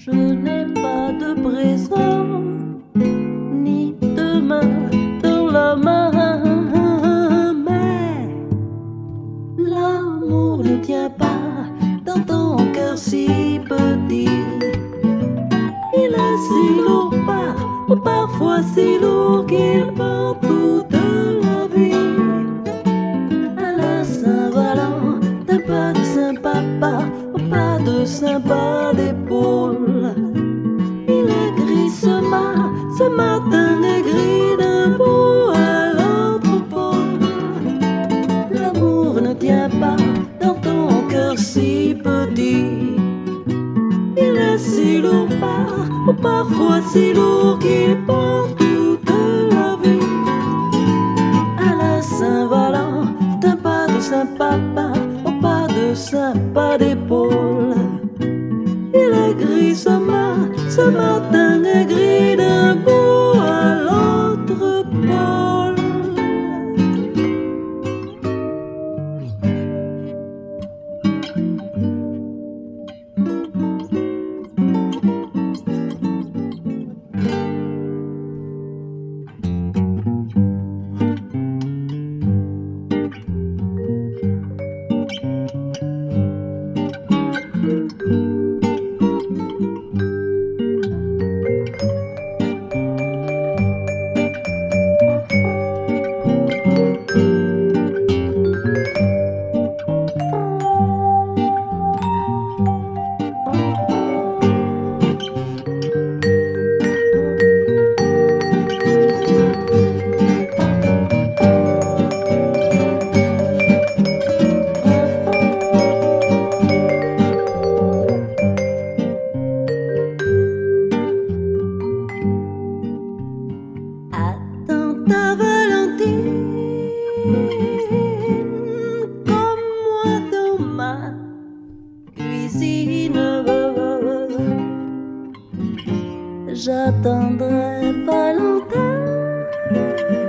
Je n'ai pas de présent ni de main dans la main, mais l'amour ne tient pas dans ton cœur si petit. Il est si lourd, parfois si lourd qu'il porte toute la vie. À la Saint-Valentin, t'as pas de Saint-Papa, pas de sympa d'épaule. Il est gris ce matin est gris d'un bout à l'autre pôle. L'amour ne tient pas dans ton cœur si petit. Il est si lourd, parfois si lourd qu'il porte toute la vie. À la Saint-Valentin, pas de Saint-Papa, pas de sympa d'épaule. Il est gris ce matin est gris d'un bout à l'autre pôle. Ta Valentine, comme moi dans ma cuisine, j'attendrai Valentin.